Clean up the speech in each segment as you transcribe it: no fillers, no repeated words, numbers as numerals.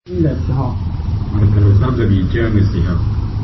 的时候， 我哋睇到32章嘅時候，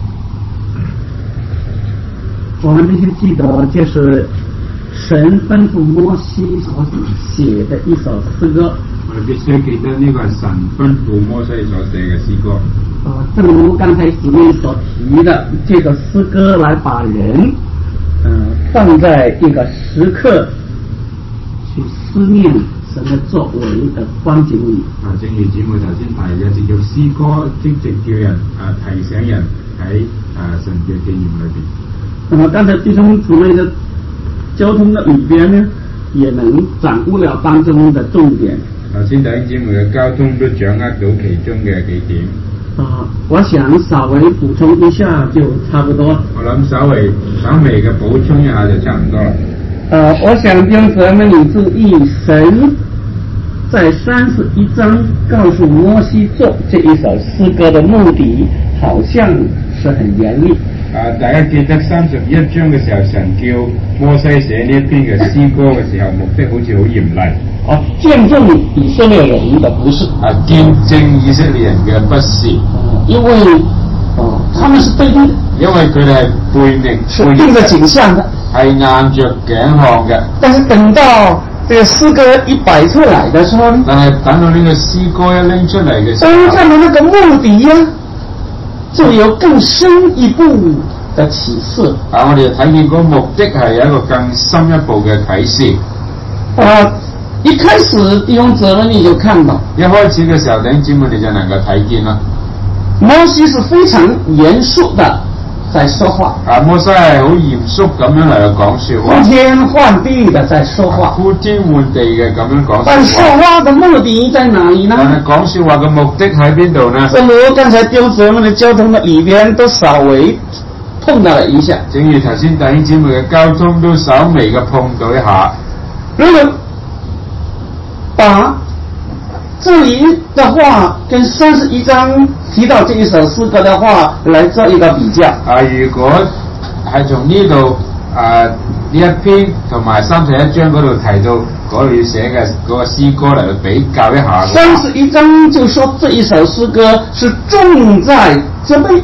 我們必須記得，就是神吩咐摩西所寫的一首詩歌。 我哋必須記得呢個係神吩咐摩西所寫嘅詩歌。 正如剛才前面所提的，這個詩歌來把人放在一個時刻去思念神的作為的光景裏。 正如姊妹頭先提嘅，藉着詩歌即叫人提醒人喺神嘅經驗裏邊。 那麼剛才弟兄姊妹的交通的裏邊呢，也能掌握了當中的重點。 頭先弟兄姊妹嘅交通都掌握到其中嘅幾點。 我想稍微補充一下就差不多。 我諗稍微嘅補充一下就差唔多啦。 我想弟兄姊妹你注意，神在31章告訴摩西做這一首詩歌的目的，好像是很嚴厲。 大家記得31章嘅時候，神叫摩西寫呢一篇嘅詩歌嘅時候，目的好似好嚴厲。 見證以色列人的不是。 見證以色列人嘅不是。 因為他們是背逆的。 因為佢哋係背逆， 是硬着頸項的，係硬着頸項嘅。 但是等到這個詩歌一擺出來的時候， 但係等到呢個詩歌一拎出嚟嘅時候， 當看到那個目的啊，就有更深一步的啟示。 我哋就睇見嗰個目的係有一個更深一步嘅啟示。 一開始弟兄姊妹你就看到， 一開始嘅時候弟兄姊妹你就能夠睇見啦。 摩西是非常嚴肅的在說話。 摩西係好嚴肅咁樣嚟講說話， 呼天喚地的在說話， 呼天喚地嘅咁樣講說話。 但說話的目的在哪裡呢？ 但係講說話嘅目的喺邊度呢？ 正如剛才弟兄姊妹的交通的裏邊都稍微碰到了一下。 正如頭先弟兄姊妹嘅交通都稍微嘅碰到一下。 如果把這裡的話跟31章提到這一首詩歌的話來做一個比較。 如果係從呢度呢一篇同埋31章嗰度提到嗰度要寫嘅嗰個詩歌嚟比較一下。 31章就說這一首詩歌是重在責備。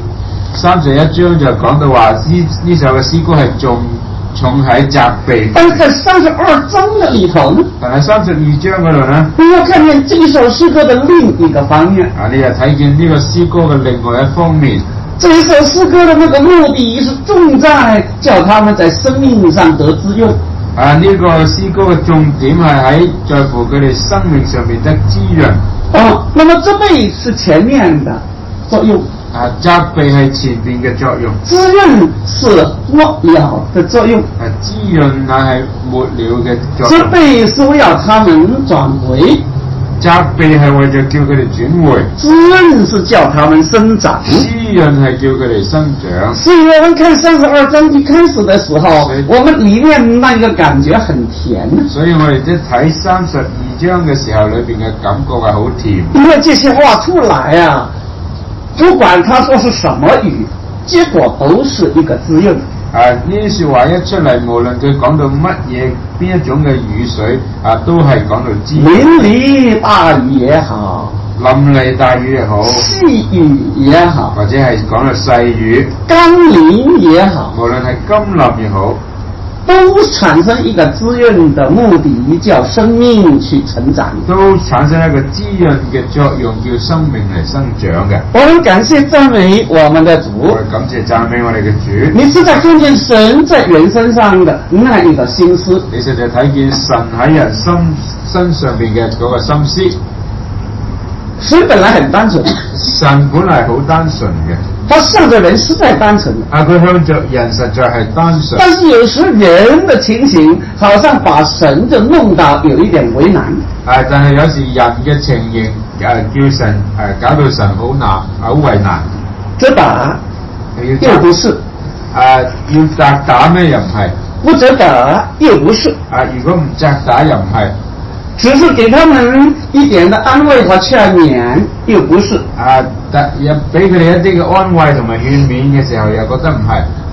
31章就講到話呢首嘅詩歌係重喺責備。 但是在32章的裡頭呢？ 但係32章嗰度呢？ 你要看見這一首詩歌的另一個方面。 你又睇見呢個詩歌嘅另外一方面。 這一首詩歌的那個目的是重在叫他們在生命上得滋潤。 呢個詩歌嘅重點係在乎佢哋生命上面得滋潤。 那麼責備是前面的作用。 責備係前邊嘅作用， 滋潤是末了的作用。 滋潤乃係末了嘅作用。 責備是為了他們轉回， 責備係為咗叫佢哋轉回。 滋潤是叫他們生長， 滋潤係叫佢哋生長。 所以我們看32章一開始的時候，我們裡面那個感覺很甜。 所以我哋即睇32章嘅時候，裏邊嘅感覺係好甜。 因為這些話出來不管他說是什麼語，結果都是一個滋潤。 呢啲說話一出嚟，無論佢講到乜嘢，邊一種嘅雨水都係講到滋潤。 淋漓大雨也好， 淋漓大雨也好， 細雨也好， 或者係講到細雨， 甘霖也好， 無論係甘霖也好， 都產生一個滋潤的目的，叫生命去成長， 都產生一個滋潤嘅作用，叫生命嚟生長嘅。 我們感謝讚美我們的主， 我哋感謝讚美我哋嘅主。 你實在看見神在人身上的那一個心思， 你實在睇見神喺人身上邊嘅嗰個心思。 神本來很單純， 神本來好單純嘅， 他向着人實在單純。 佢向着人實在係單純。 但是有時人的情形，好像把神就弄到有一點為難。 但係有時人嘅情形叫神搞到神好難，好為難。 責打又不是， 要責打咩又唔係？ 不責打又不是。 如果唔責打又唔係。 只是給他們一點的安慰和勸勉，又不是。 又俾佢哋一啲嘅安慰同埋勸勉嘅時候，又覺得唔係。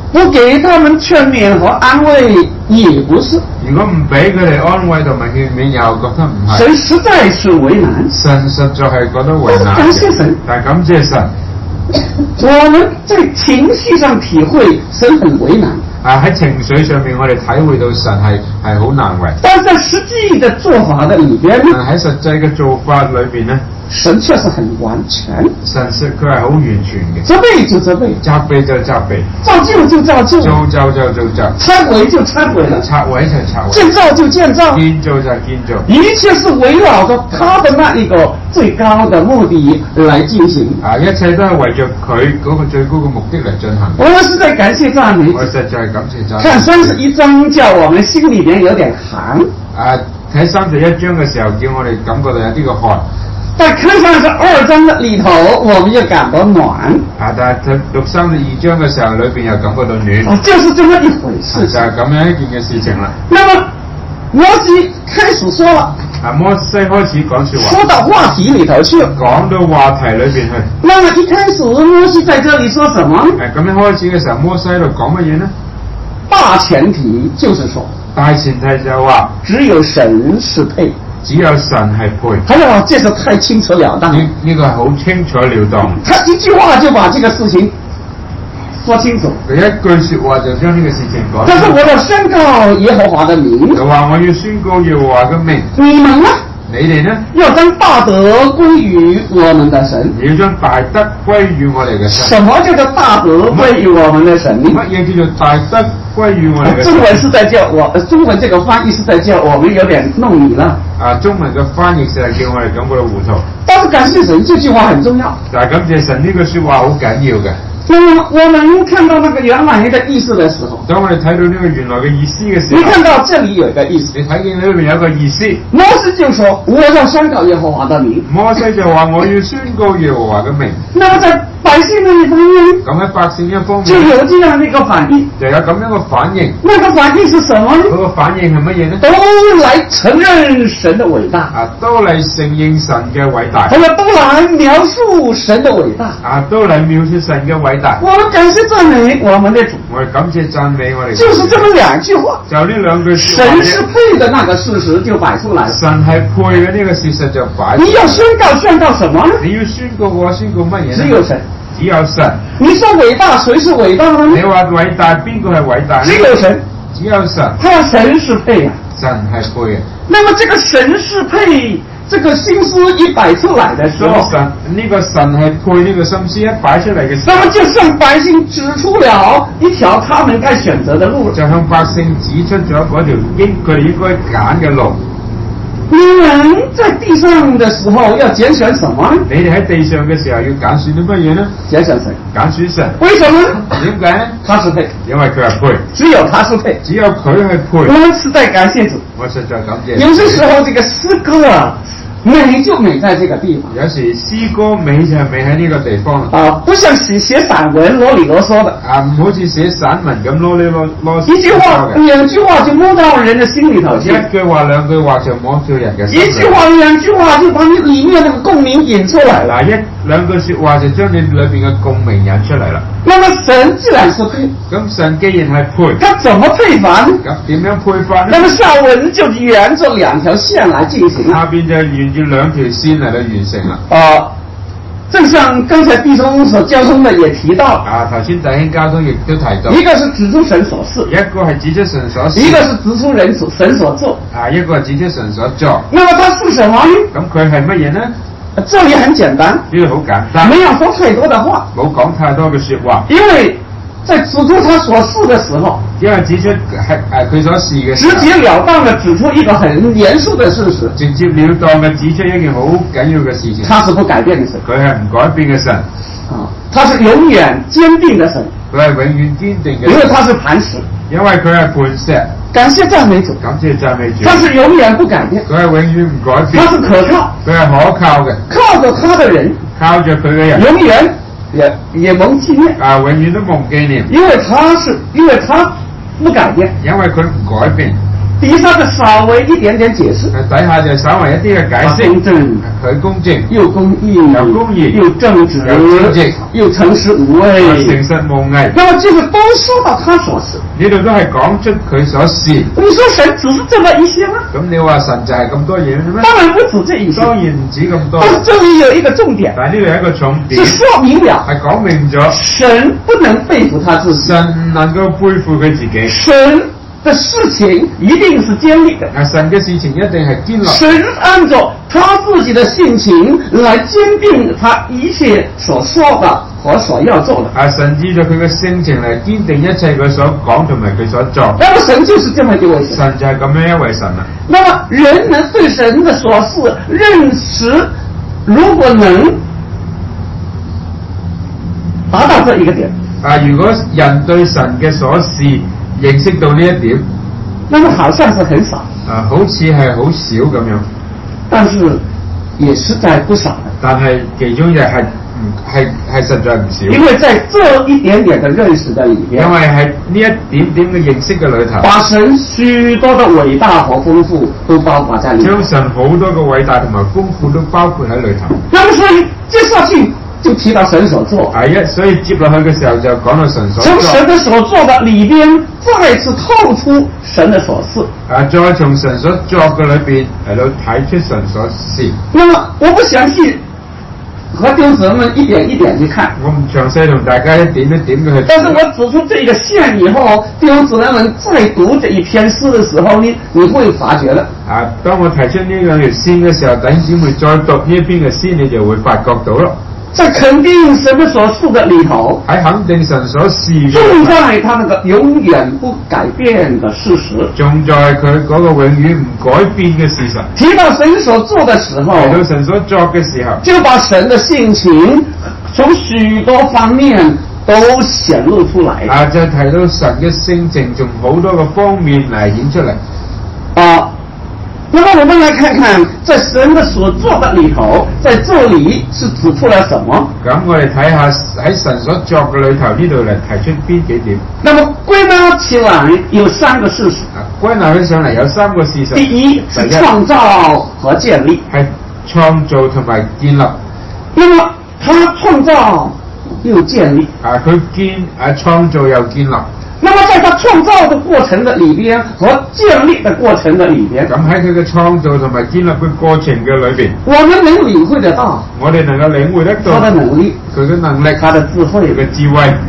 不給他們勸勉和安慰也不是。 如果唔俾佢哋安慰同埋勸勉，又覺得唔係。 神實在是為難。 神實在係覺得為難。 感謝神， 但係感謝神。 我們在情緒上體會神很為難。 喺情緒上面，我哋體會到神係好難為。 但是在實際的做法的裏邊呢？ 喺實際嘅做法裏邊呢？ 神確實很完全， 神佢係好完全嘅， 責備就責備， 責備就責備， 造就就造就， 造就就造就， 拆毀就拆毀了， 拆毀就拆毀， 建造就建造， 建造就建造， 一切是圍繞着他的那一個最高的目的來進行。 一切都係為着佢嗰個最高嘅目的嚟進行。 我們實在感謝讚美， 我實在感謝讚美。 看31章叫我們心裏邊有點寒。 睇31章嘅時候，叫我哋感覺到有啲個寒。 但看32章的裏頭，我們就感到暖。 但係讀32章嘅時候，裏邊又感覺到暖。 就是這麼一回事。 就係咁樣一件嘅事情啦。 那麼摩西開始說了。 摩西開始講說話。 說到話題裏頭去。 講到話題裏邊去。 那麼一開始摩西在這裏說什麼？ 咁一開始嘅時候，摩西喺度講乜嘢呢？ 大前提就是說。 大前提就話， 只有神是配。 只有神係配。 哎呀，這是太清楚了當。 呢個係好清楚了當。 他一句話就把這個事情說清楚。 佢一句說話就將呢個事情講。 這是我要宣告耶和華的名。 就話我要宣告耶和華嘅名。 你們呢？ 你哋呢？ 要將大德歸於我們的神。 你要將大德歸於我哋嘅神。 什麼叫做大德歸於我們的神？ 乜嘢叫做大德歸於我哋嘅神？ 中文是在叫我，中文這個翻譯是在叫我們有點弄你了。 中文嘅翻譯就係叫我哋感覺到糊塗。 但是感謝神，這句話很重要。 但係感謝神呢句說話好緊要嘅。 那麼我們看到那個原來的意思的時候， 當我哋睇到呢個原來嘅意思嘅時候， 你看到這裏有一個意思， 你睇見裏面有一個意思。 摩西就說：我要宣告耶和華的名。 摩西就話我要宣告耶和華嘅名。 那麼在百姓那一方面， 咁喺百姓一方面就有這樣的一個反應， 就有咁樣嘅反應。 那個反應是什麼呢？ 嗰個反應係乜嘢呢？ 都來承認神的偉大， 都嚟承認神嘅偉大， 還有都來描述神的偉大， 都嚟描述神嘅偉大。 我們感謝讚美我們的主， 我哋感謝讚美我哋。 就是這麼兩句話， 就呢兩句說話， 神是配的那個事實就擺出來了。 神係配嘅呢個事實就擺出來了。 你要宣告什麼呢？ 你要宣告我宣告乜嘢？ 只有神。 只有神。 你說偉大，誰是偉大的呢？ 你話偉大，邊個係偉大？ 只有神。 只有神。 他神是配啊。 神係配嘅。 那麼這個神是配，這個心思一擺出來的時候， 神呢個神係配呢個心思一擺出嚟嘅時候， 那麼就向百姓指出了一條他們該選擇的路， 就向百姓指出咗嗰條佢哋應該揀嘅路。 你們在地上的時候要揀選什麼？ 你哋喺地上嘅時候要揀選啲乜嘢呢？ 揀選神。 揀選神。 為什麼？ 點解呢？ 他是配。 因為佢係配。 只有他是配。 只有佢係配。 我們實在感謝主。 我實在感謝。 有些時候這個詩歌啊，美就美在這個地方。 有時詩歌美就係美喺呢個地方啊，不像寫散文囉里囉嗦的。 唔好似寫散文咁囉里囉嗦。 一句話、兩句話就摸到人的心裏頭去。 一句話、兩句話就摸到人嘅心裏。 一句話、兩句話就把你裏面那個共鳴引出來了。 一兩句說話就將你裏邊嘅共鳴引出嚟啦。 那麼神自然是配。 咁神既然係配， 他怎麼配法呢？ 咁點樣配法呢？ 那麼下文就沿着兩條線來進行。 下邊就沿住兩條線嚟到完成啦。 正像剛才弟兄所交通的也提到。 頭先弟兄交通亦都提到。 一個是指出神所事， 一個係指出神所事， 一個是指出神所做。 一個係指出神所做。 那麼他是什麼呢？ 咁佢係乜嘢呢？ 這裡很簡單， 呢個好簡單， 沒有說太多的話， 冇講太多嘅說話， 因為在指出他所事的時候， 因為指出係佢所事嘅時候， 直截了當的指出一個很嚴肅的事實， 直接了當嘅指出一件好緊要嘅事情。 他是不改變的神， 佢係唔改變嘅神， 他是永遠堅定的神， 佢係永遠堅定嘅神， 因為他是磐石， 因為佢係磐石。 感謝讚美主， 感謝讚美主， 他是永遠不改變， 佢係永遠唔改變， 他是可靠， 佢係可靠嘅， 靠着他的人， 靠着佢嘅人， 永遠也蒙紀念， 永遠都蒙紀念， 因為他不改變， 因為佢唔改變。 底下的稍微一點點解釋， 底下就稍微一啲嘅解釋， 公正， 佢公正， 又公義，又正直，又誠實無偽， 誠實無偽。 那麼就是都說到他所是， 呢度都係講出佢所是。 你說神只是這麼一些嗎？ 咁你話神就係咁多嘢咩？ 當然不止這一些， 當然唔止咁多。 但是這裡有一個重點， 但係呢度有一個重點， 是說明了， 係講明咗神不能背負他自己， 神能夠背負佢自己。 神的事情一定是堅立的， 神嘅事情一定係堅立。 神按照他自己的性情來堅定他一切所說的和所要做的。 神依照佢嘅性情嚟堅定一切佢所講同埋佢所做。 那麼神就是這麼一位神， 神就係咁樣一位神啦。 那麼人能對神的所事認識，如果能達到這一個點， 如果人對神嘅所事認識到呢一點， 那麼好像是很少， 好似係好少咁樣， 但是也實在不少。但係其中亦係實在唔少。 因為在這一點點的認識的裏邊， 因為喺呢一點點嘅認識嘅裏頭， 把神許多的偉大和豐富都包括在裏面， 將神好多嘅偉大同埋豐富都包括喺裏頭。 那麼所以接下去就提到神所做， 所以接落去嘅時候就講到神所做。 從神的所做的裏邊再次透出神的所事， 再從神所作嘅裏邊嚟到睇出神所事。 那麼我不詳細和弟兄姊妹們一點一點去看， 我唔詳細同大家一點一點嘅去。 但是我指出這個線以後，弟兄姊妹們再讀這一篇詩的時候呢，你會發覺了。 當我提出呢兩條線嘅時候，弟兄姊妹再讀呢一篇嘅詩，你就會發覺到咯。 在肯定神的所事的裏頭， 喺肯定神所事， 重在他那個永遠不改變的事實， 重在佢嗰個永遠唔改變嘅事實。 提到神所做的時候， 提到神所作嘅時候， 就把神的性情從許多方面都顯露出來。 就提到神嘅性情從好多個方面嚟顯出嚟。 那麼我們來看看，在神的所做的裏頭，在這裏是指出了什麼？ 咁我哋睇下喺神所作嘅裏頭呢度嚟提出邊幾點？ 那麼歸納起來有三個事實。 歸納起上嚟有三個事實。 第一是創造和建立， 係創造同埋建立。 那麼他創造又建立， 佢創造又建立。 那麼在他創造的過程的裏邊和建立的過程的裏邊， 咁喺佢嘅創造同埋建立嘅過程嘅裏邊， 我們能領會得到， 我哋能夠領會得到他的能力， 佢嘅能力， 他的智慧， 佢嘅智慧，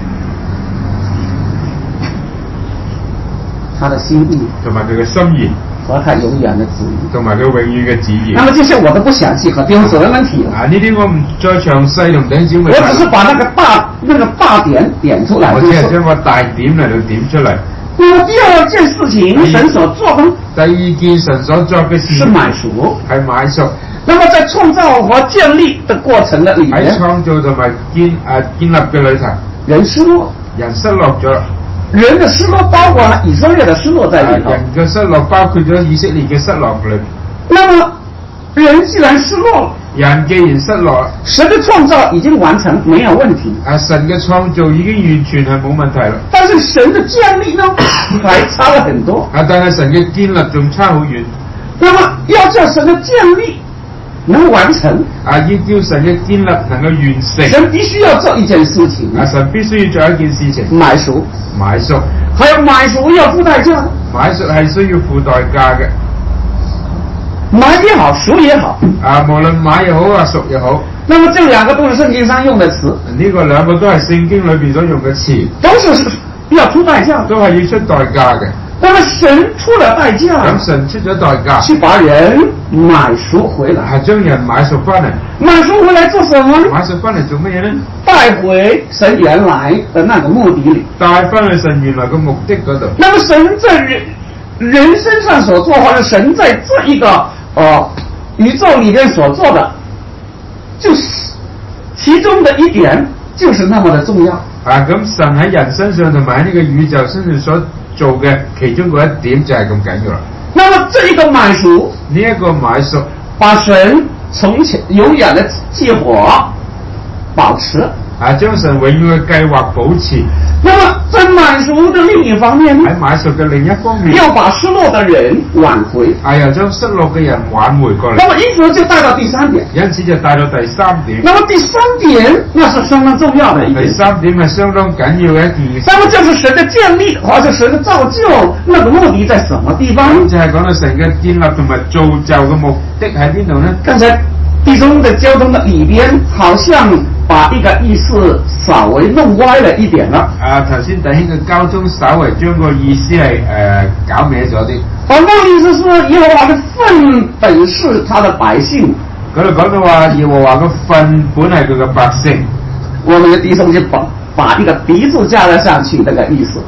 他的心意， 同埋佢嘅心意， 和他永遠的旨意， 同埋佢永遠嘅旨意。 那麼這些我都不詳細和弟兄姊妹們提了。 呢啲我唔再詳細同弟兄姊妹。 我只是把那個大點點出來。 我只係將個大點嚟到點出嚟。 那麼第二件事情，神所做的第二件神所作嘅事是買贖， 係買贖。 那麼在創造和建立的過程的裏面， 喺創造同埋建立嘅裏頭， 人失落， 人失落咗。 人的失落包括了以色列的失落在裏頭。 人嘅失落包括咗以色列嘅失落裏。 那麼人既然失落了， 人既然失落， 神的創造已經完成，沒有問題。 神嘅創造已經完全係冇問題啦。 但是神的建立呢，還差了很多。 但係神嘅建立仲差好遠。 那麼要叫神的建立能完成， 要叫神嘅建立能夠完成， 神必須要做一件事情。 神必須要做一件事情， 買贖。 買贖， 還有買贖要付代價。 買贖係需要付代價嘅。 買也好，贖也好， 無論買也好贖也好。 那麼這兩個都是聖經上用的詞。 呢個兩個都係聖經裏邊所用嘅詞， 都是要出代價， 都係要出代價嘅。 那麼神出了代價， 咁神出咗代價， 去把人買贖回來， 係將人買贖翻嚟。買贖回來做什麼呢？ 買贖翻嚟做乜嘢呢？ 帶回神原來的那個目的裏， 帶翻去神原來嘅目的嗰度。 那麼神在人身上所做，或者神在這一個宇宙裏面所做的，就是其中的一點，就是那麼的重要。 咁神喺人身上同埋喺呢個宇宙身上所做嘅其中嗰一點就係咁緊要啦。 那麼這一個買贖， 呢一個買贖， 把神從前永遠的計劃保持， 將神永遠嘅計劃保持。 那麼在滿足的另一方面呢？ 喺買贖嘅另一方面， 要把失落的人挽回。 又將失落嘅人挽回過嚟。 那麼因此就帶到第三點。 因此就帶到第三點。 那麼第三點，那是相當重要的一點。 第三點係相當緊要嘅一件事。 那麼就是神的建立或者神的造就，那個目的在什麼地方？ 就係講到神嘅建立同埋造就嘅目的喺邊度呢？ 剛才弟兄的交通的裏邊，好像把一個意思稍微弄歪了一點了。 頭先弟兄嘅交通稍微將個意思係搞歪咗啲。 那個意思是耶和華的份本是他的百姓。 嗰度講到話耶和華嘅份本係佢嘅百姓。 我們的弟兄就把一個鼻字加了上去，那個意思，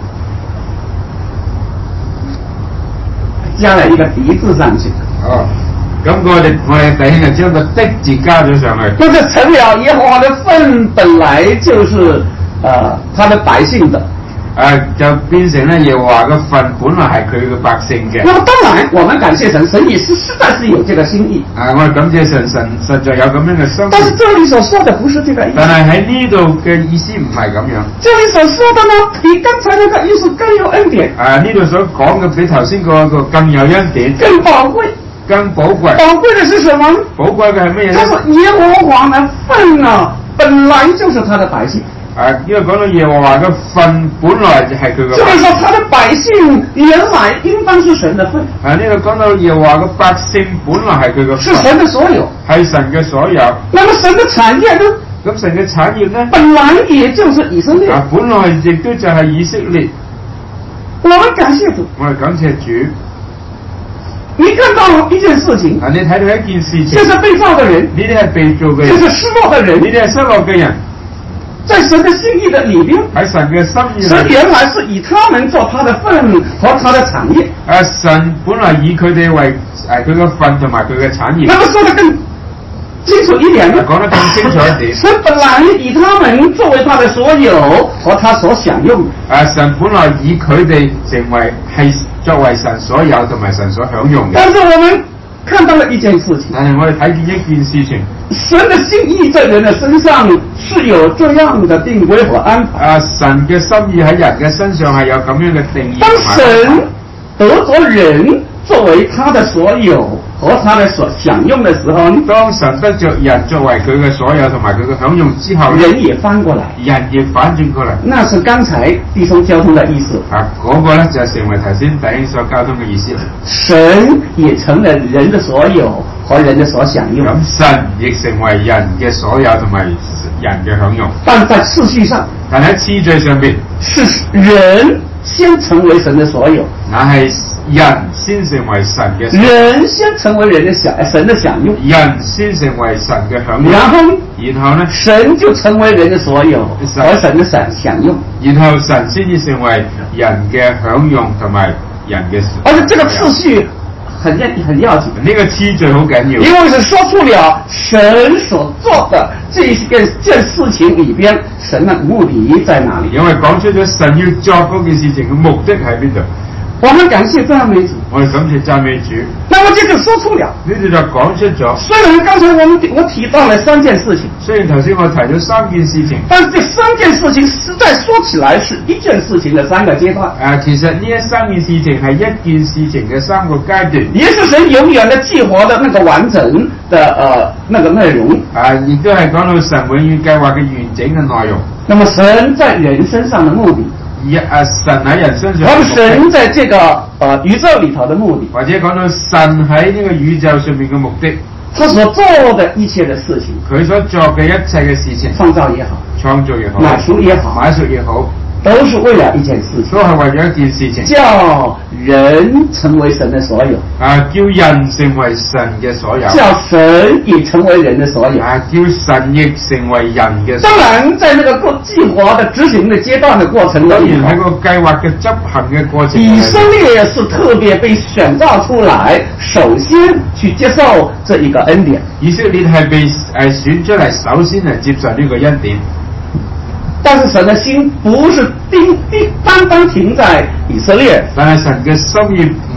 加了一個鼻字上去。 咁我哋弟兄就將個的字加咗上去。 那就成了耶和華的份本來就是他的百姓的。 就變成咧耶和華嘅份本來係佢嘅百姓嘅。 那麼當然，我們感謝神，神也是實在是有這個心意。 我哋感謝神，神實在有咁樣嘅心意。 但是這裡所說的不是這個意思。 但係喺呢度嘅意思唔係咁樣。 這裡所說的呢，比剛才那個意思更有恩典。 呢度所講嘅比頭先嗰個更有恩典， 更寶貴。 更寶貴。 寶貴的是什麼？ 寶貴嘅係乜嘢？ 他說耶和華的份啊，本來就是他的百姓。 因為講到耶和華嘅份本來就係佢嘅。 就是說，他的百姓原來應當是神的份。 呢度講到耶和華嘅百姓本來係佢嘅份。 是神的所有。 係神嘅所有。 那麼神的產業呢？ 咁神嘅產業呢？ 本來也就是以色列。 本來亦都就係以色列。 我們感謝主。 我哋感謝主。 你看到一件事情。 你睇到一件事情。 就是被造的人。 呢啲係被造嘅人。 就是失落的人。 呢啲係失落嘅人。 在神的心意的裏邊， 喺神嘅心意裏， 神原來是以他們做他的份和他的產業。 神本來以佢哋為佢嘅份同埋佢嘅產業。 那麼說得更清楚一點呢？ 講得更清楚一點。 神本來以他們作為他的所有和他所享用。 神本來以佢哋成為係作為神所有同埋神所享用嘅。 但是我們看到了一件事情。 但係我哋睇見一件事情。 神的心意在人的身上是有這樣的定規和安排。 神嘅心意喺人嘅身上係有咁樣嘅定義。 當神得着人作為他的所有和他的所享用的時候， 當神得着人作為佢嘅所有同埋佢嘅享用之後， 人也翻過來， 人亦反轉過嚟。 那是剛才弟兄交通的意思。 嗰個咧就成為頭先弟兄所交通嘅意思。 神也成了人的所有和人的所享用。 咁神亦成為人嘅所有同埋人嘅享用。 但在次序上， 但喺次序上邊， 是人先成為神的所有， 那係人先成為神嘅， 人先成為神的享用， 人先成為神嘅享用，然後呢， 神就成為人的所有和神的享用， 然後神先至成為人嘅享用同埋人嘅。 而且這個次序很要緊， 呢個次序好緊要， 因為是說出了神所做的這件事情裏邊，神的目的在哪裏？ 因為講出咗神要做嗰件事情嘅目的喺邊度。 我們感謝讚美主， 我哋感謝讚美主。 那麼這就說出了， 呢度就講出咗。 雖然剛才我提到了3件事情， 雖然頭先我提咗3件事情， 但是這3件事情實在說起來是一件事情的3個階段。 其實呢3件事情係一件事情嘅3個階段， 也是神永遠的計劃的那個完整的那個內容。 亦都係講到神永遠計劃嘅完整嘅內容。 那麼神在人身上的目的， 神喺人身上， 或者神在這個宇宙裏頭的目的， 或者講到神喺呢個宇宙上面嘅目的， 他所做的一切的事情， 佢所做嘅一切嘅事情， 創造也好， 創造也好， 買贖也好， 買贖也好， 都是為了一件事情， 都係為咗一件事情， 叫人成為神的所有， 叫人成為神嘅所有， 叫神也成為人的所有， 叫神亦成為人嘅所有。 當然，在那個計劃的執行的階段的過程當中， 喺個計劃嘅執行嘅過程， 以色列是特別被選召出來，首先去接受這一個恩典。 以色列係被選出嚟，首先嚟接受呢個恩典。 但是神的心不是單單停在以色列， 但係神嘅心意唔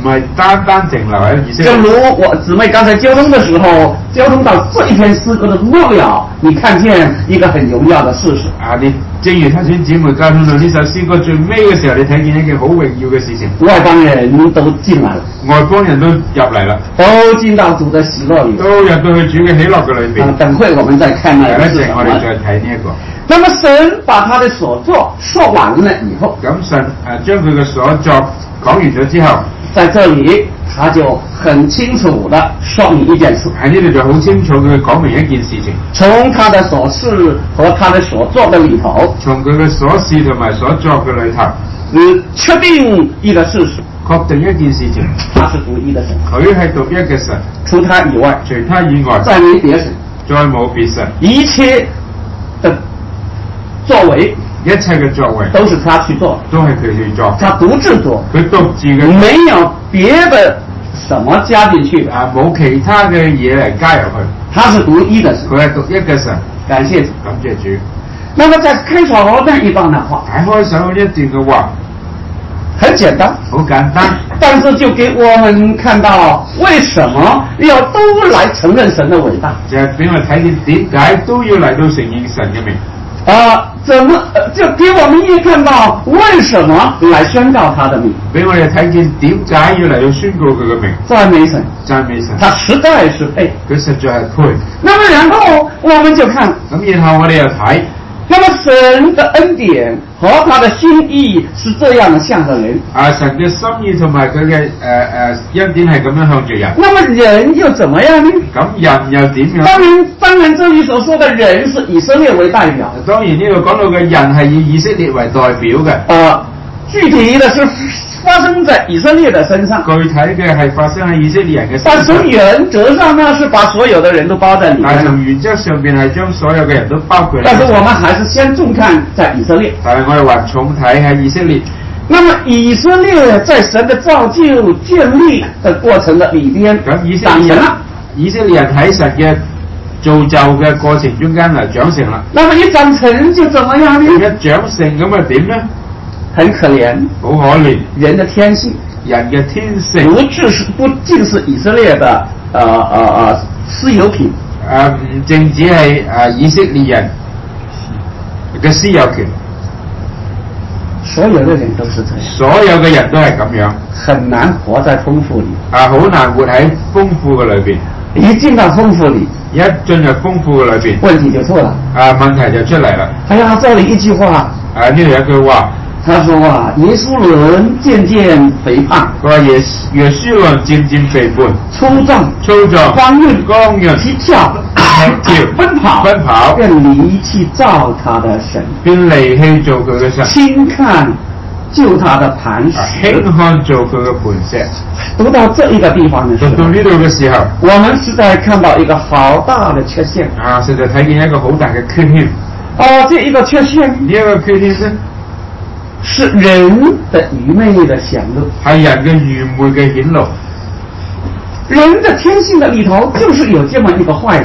係單單淨留喺以色列。 正如我姊妹剛才交通的時候，交通到這一篇詩歌的末了，你看見一個很榮耀的事實。 你正如頭先姊妹交通到呢首詩歌最尾嘅時候，你睇見一件好榮耀嘅事情。 外邦人都進來了， 外邦人都入嚟啦， 都進到主的喜樂裏， 都入到去主嘅喜樂嘅裏邊。 等會我們再看那個是什麼。 我哋再睇呢一個。 那麼神把他的所作說完了以後， 咁神將佢嘅所作講完咗之後， 在這裏他就很清楚地說明一件事。 喺呢度就好清楚佢講明一件事情。 從他的所事和他的所作的裏頭， 從佢嘅所事同埋所作嘅裏頭， 確定一個事實， 確定一件事情， 他是獨一的神， 佢係獨一嘅神， 除他以外，再沒別神， 再冇別神， 一切的作為， 一切嘅作為都是他去做， 都係佢去做， 他獨自做， 佢獨自嘅， 沒有別的什麼加進去， 冇其他嘅嘢嚟加入去， 他是獨一的神， 佢係獨一嘅神， 感謝主， 感謝主。 那麼在開頭那一段的話， 喺開首一段嘅話， 很簡單， 好簡單， 但是就給我們看到為什麼要都來承認神的偉大， 就係俾我睇見點解都要嚟到承認神嘅名。 就給我們也看到為什麼來宣告他的名， 俾我哋睇見點解要嚟到宣告佢嘅名。 讚美神， 讚美神， 他實在是配， 佢實在係配。 那麼然後我們就看， 咁然後我哋又睇， 那麼神的恩典和他的心意是這樣的向着人， 神嘅心意同埋佢嘅恩典係咁樣向住人。 那麼人又怎麼樣呢？ 咁人又點樣？ 當然這裏所說的人是以色列為代表。 當然呢度講到嘅人係以以色列為代表嘅。 具體的是發生在以色列的身上。 具體嘅係發生喺以色列人嘅身上。 但從原則上呢，是把所有的人都包在裏面。 但係從原則上邊係將所有嘅人都包括。 但是我們還是先重看在以色列。 但係我哋話重睇喺以色列。 那麼以色列在神的造就建立的過程的裏邊，長成了。 以色列人喺神嘅造就嘅過程中間嚟長成啦。 那麼一長成就怎麼樣呢？ 一長成咁啊點呢？ 很可憐， 好可憐， 人的天性， 人嘅天性， 不盡是以色列的私有品， 唔淨止係以色列人嘅私有權， 所有的人都是這樣， 所有嘅人都係咁樣， 很難活在豐富裏， 好難活喺豐富嘅裏邊， 一進到豐富裏， 一進入豐富嘅裏邊， 問題就出來， 問題就出嚟啦。 哎呀，這裏一句話， 呢度有一句話。 他說耶穌倫漸漸肥胖， 佢話耶穌倫漸漸肥胖， 粗壯，光潤，踢跳，奔跑，便離棄造他的神， 便離棄做佢嘅神， 輕看救他的磐石， 輕看做佢嘅磐石。 讀到這一個地方嘅時候， 讀到呢度嘅時候， 我們實在看到一個好大的缺陷。 實在睇見一個好大嘅缺陷。 這一個缺陷， 呢一個缺陷呢？ 是人的愚昧的顯露， 係人嘅愚昧嘅顯露。 人的天性的裏頭，就是有這麼一個壞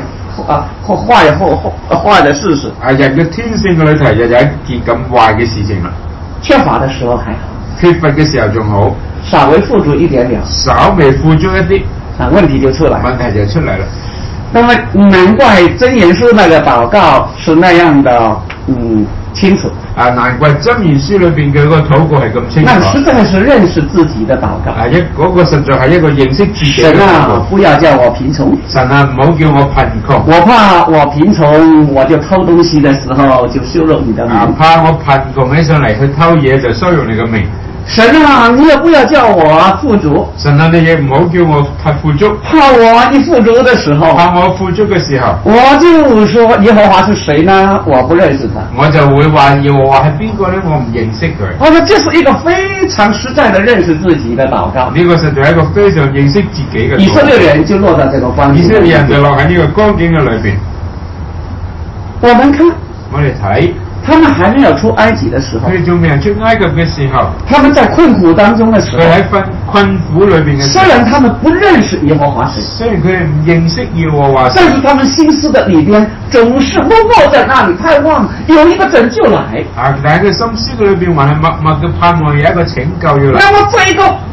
的事實。 人嘅天性嘅裏頭，就有一件咁壞嘅事情啦。 缺乏的時候還好， 缺乏嘅時候仲好， 稍微富足一點點， 稍微富足一啲， 問題就出來， 問題就出嚟啦。 那麼難怪箴言書那個禱告是那樣的清楚。 難怪箴言書裏邊嘅嗰個禱告係咁清楚。 那實在是認識自己的禱告。 嗰個實在係一個認識自己嘅禱告。 神啊，不要叫我貧窮。 神啊，唔好叫我貧窮。 我怕我貧窮，我就偷東西的時候就羞辱你的名。 怕我貧窮起上嚟去偷嘢就羞辱你嘅名。 神啊，你也不要叫我富足。 神啊，你也唔好叫我太富足。 怕我一富足的時候， 怕我富足嘅時候， 我就說耶和華是誰呢？我不認識他。 我就會話耶和華係邊個呢？我唔認識佢。 我說這是一個非常實在的認識自己的禱告。 呢個實在係一個非常認識自己嘅。 以色列人就落在這個光景。 以色列人就落喺呢個光景嘅裏邊。 我們看， 我哋睇。 他們還沒有出埃及的時候， 佢哋仲未出埃及嘅時候， 他們在困苦當中的時候， 佢喺困苦裏邊嘅時候， 雖然他們不認識耶和華神， 雖然佢哋唔認識耶和華神， 但是他們心思的裏邊總是默默在那裏盼望有一個拯救來。 但係佢心思嘅裏邊還係默默嘅盼望有一個拯救要嚟。 那麼這個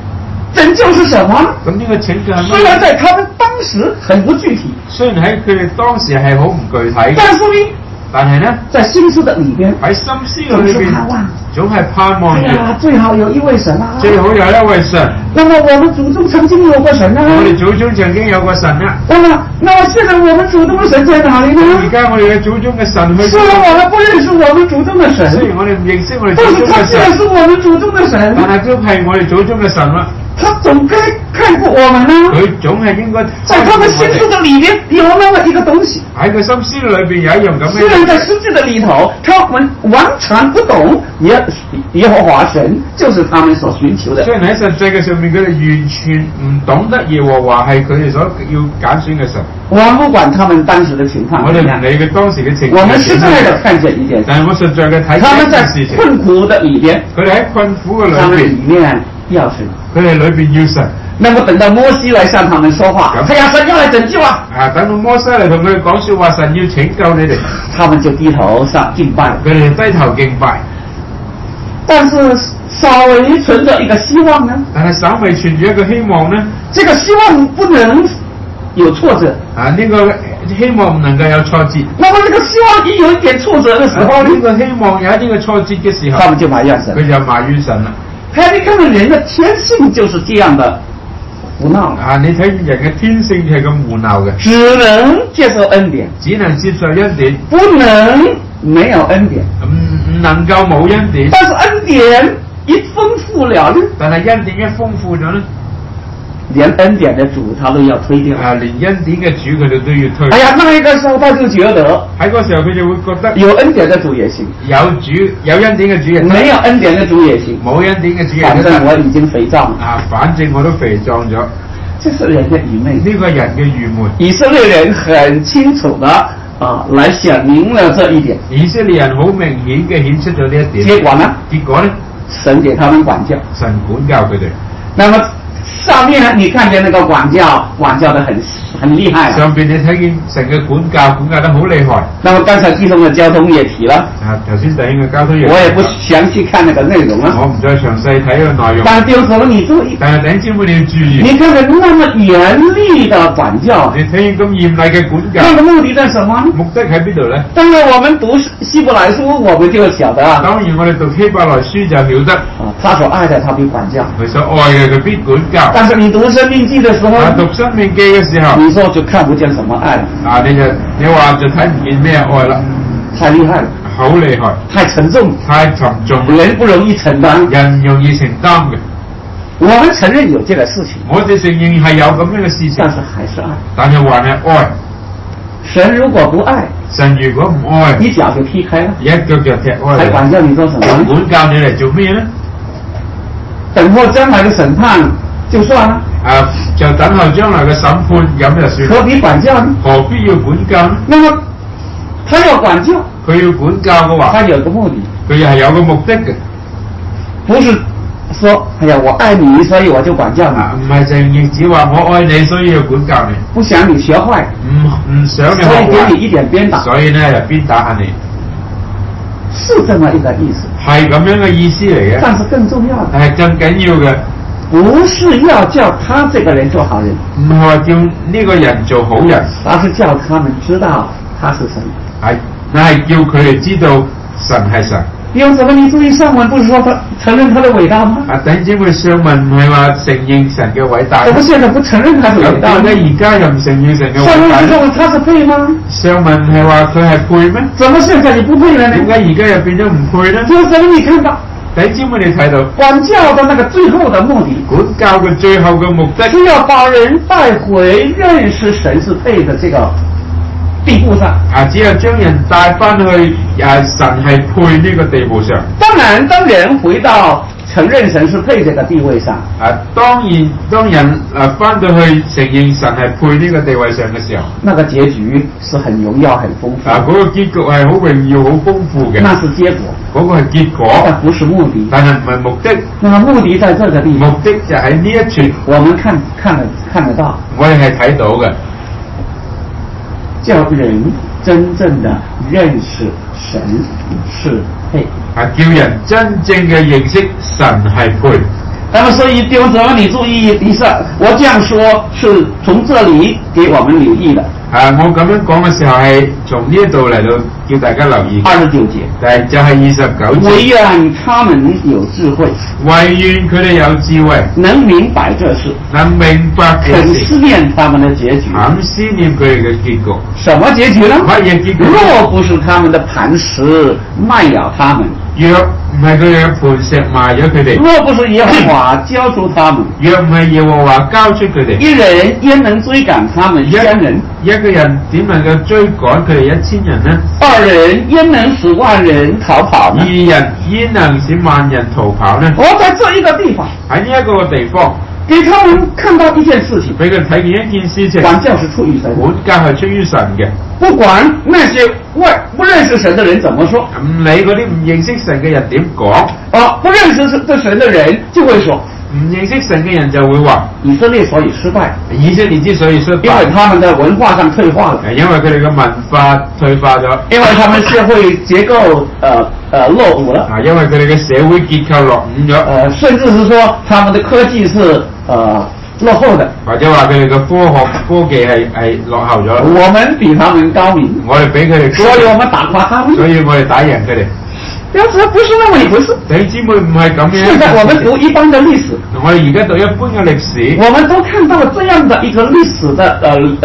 拯救是什麼？ 咁呢個拯救係乜？ 雖然在他們當時很不具體， 雖然喺佢哋當時係好唔具體，但係呢， 在心思的裏邊， 喺心思裏邊總係盼望住。 最好有一位神啊！ 最好有一位神。 那麼我們祖宗曾經有過神啊！ 我哋祖宗曾經有過神啊！ 那麼現在我們祖宗的神在哪裡呢？ 而家我哋嘅祖宗嘅神去。 雖然我們不認識我們祖宗的神， 雖然我哋唔認識我哋祖宗嘅神， 但是他既然是我們祖宗的神， 但係都係我哋祖宗嘅神啦。 他總該看顧我們呢。 佢總係應該在他們心思的裏邊有那麼一個東西。 喺佢心思裏邊有一樣咁嘅。 雖然在實際的裏頭，他們完全不懂耶和華神就是他們所尋求的。 雖然喺實際嘅上面，佢哋完全唔懂得耶和華係佢哋所要揀選嘅神。 我不管他們當時的情況， 我哋唔理佢當時嘅情況。 我們實在的看見一件事， 但係我實在嘅睇他們在困苦的裏邊， 佢哋喺困苦嘅裏邊， 他們裏面要神， 佢哋裏邊要神。 那麼等到摩西來向他們說話，神要來拯救啊！ 等到摩西嚟同佢哋講說話，神要拯救你哋， 他們就低頭上敬拜， 佢哋低頭敬拜。 但是稍微存着一個希望呢？ 但係稍微存住一個希望呢？ 這個希望不能有挫折呢個希望唔能夠有挫折。 那麼這個希望一有一點挫折的時候， 呢個希望有一啲嘅挫折嘅時候， 他們就埋怨神， 佢就埋怨神啦。 你看人的天性就是這樣的胡鬧你睇人嘅天性係咁胡鬧嘅， 只能接受恩典， 只能接受恩典， 不能沒有恩典， 唔能夠冇恩典。 但是恩典一豐富了呢？ 但係恩典一豐富咗呢？ 連恩典的主他都要推掉連恩典嘅主佢哋都要推。 那個時候他就覺得喺嗰時候佢就會覺得有恩典的主也行， 有恩典嘅主也行， 沒有恩典的主也行， 冇恩典嘅主也行。 反正我已經肥壯了反正我都肥壯咗。 這是人的愚昧， 呢個人嘅愚昧。 以色列人很清楚的來顯明了這一點。 以色列人好明顯嘅顯出咗呢一點。結果呢？ 神給他們管教， 神管教佢哋。 那麼上面呢，你看見那個管教得很厲害上邊你睇見神嘅管教得好厲害。 那麼剛才弟兄嘅交通也提了， 頭先弟兄嘅交通也提了， 我也不詳細看那個內容我唔再詳細睇呢個內容。 但係弟兄姊妹你注意， 但係弟兄姊妹你要注意， 你看看那麼嚴厲的管教， 你睇見咁嚴厲嘅管教， 那個目的在什麼？ 目的喺邊度呢？ 當然我們讀希伯來書，我們就曉得當然我哋讀希伯來書就曉得， 他所愛的他必管教， 佢所愛嘅佢必管教。 但是你讀申命記的時候， 讀申命記嘅時候， 你說就看不見什麼愛了。 你話就睇唔見咩愛啦， 太厲害了， 好厲害， 太沉重，人不容易承擔， 人容易承擔嘅。 我們承認有這個事情， 我哋承認係有咁樣嘅事情， 但是還是愛， 但係還係愛。 神如果不愛， 神如果唔愛， 一腳就踢開了， 一腳就踢開， 還管教你做什麼？ 管教你嚟做咩呢？ 等候將來的審判就算了， 就等候將來嘅審判咁就算。 何必管教呢？ 何必要管教呢？ 那麼他要管教， 佢要管教嘅話， 他有個目的， 佢又係有個目的嘅， 不是說我愛你，所以我就管教你。 唔係淨係只話我愛你，所以要管教你。 不想你學壞， 唔想你學壞， 所以給你一點鞭打， 所以呢就鞭打下你， 是這麼一個意思， 係咁樣嘅意思嚟嘅。 但是更重要的， 但係更緊要嘅， 不是要叫他這個人做好人， 唔係話叫呢個人做好人， 而是叫他們知道他是神。 係叫佢哋知道神係神。 有什麼？你注意上文不是說他承認他的偉大嗎？ 弟兄姊妹，上文唔係話承認神嘅偉大， 怎麼現在不承認他是偉大？ 而家又唔承認神嘅偉大？ 上文說他是配嗎？ 上文係話佢係配咩？ 怎麼現在你不配了呢？ 點解而家又變咗唔配呢？ 就是什麼？你看到弟兄姊妹，你睇到管教的那個最後的目的， 管教嘅最後嘅目的是要把人帶回認識神是配的這個地步上。 只有將人帶翻去神係配呢個地步上。 當然，當人回到承認神是配這個地位上， 當人翻到去承認神係配呢個地位上嘅時候， 那個結局是很榮耀、很豐富。 嗰個結局係好榮耀、好豐富嘅。 那是結果， 嗰個係結果， 但不是目的。 但係唔係目的。 那麼目的在這個地方， 目的就喺呢一處， 我們看得到， 我哋係睇到嘅， 叫人真正的認識神是配， 叫人真正嘅認識神係配。 那麼所以弟兄姊妹，你注意一下，我這樣說是從這裡給我們留意的。 我咁樣講嘅時候係從呢一度嚟到叫大家留意。 29節， 但就係29節。 惟願他們有智慧， 惟願佢哋有智慧， 能明白這事， 能明白這事， 肯思念他們的結局。 肯思念佢哋嘅結局。 什麼結局呢？ 乜嘢結局？ 若不是他們的磐石賣了他們， 若唔係佢哋嘅磐石賣咗佢哋， 若不是耶和華交出他們， 若唔係耶和華交出佢哋， 一人焉能追趕他們1000人？ 一個人點能夠追趕佢哋1000人呢 ？2人焉能使萬人逃跑呢 ？2人焉能使萬人逃跑呢？ 我在這一個地方， 喺呢一個地方， 給他們看到一件事情， 俾佢睇見一件事情， 管教是出於神， 管教係出於神嘅。 不管那些不認識神的人怎麼說， 唔理嗰啲唔認識神嘅人點講， 不認識這神的人就會說， 唔認識神嘅人就會話， 以色列所以失敗， 以色列之所以失敗， 因為他們的文化上退化了， 因為佢哋嘅文化退化咗， 因為他們社會結構落伍了， 因為佢哋嘅社會結構落伍咗， 甚至是說他們的科技是落後的， 或者話佢哋嘅科技係落後咗。 我們比他們高明， 我哋比佢哋高， 所以我們打垮他們， 所以我哋打贏佢哋。 但是不是那麼一回事？ 弟兄姊妹唔係咁樣。 現在我們讀一般的歷史， 我哋而家讀一般嘅歷史， 我們都看到這樣的一個歷史的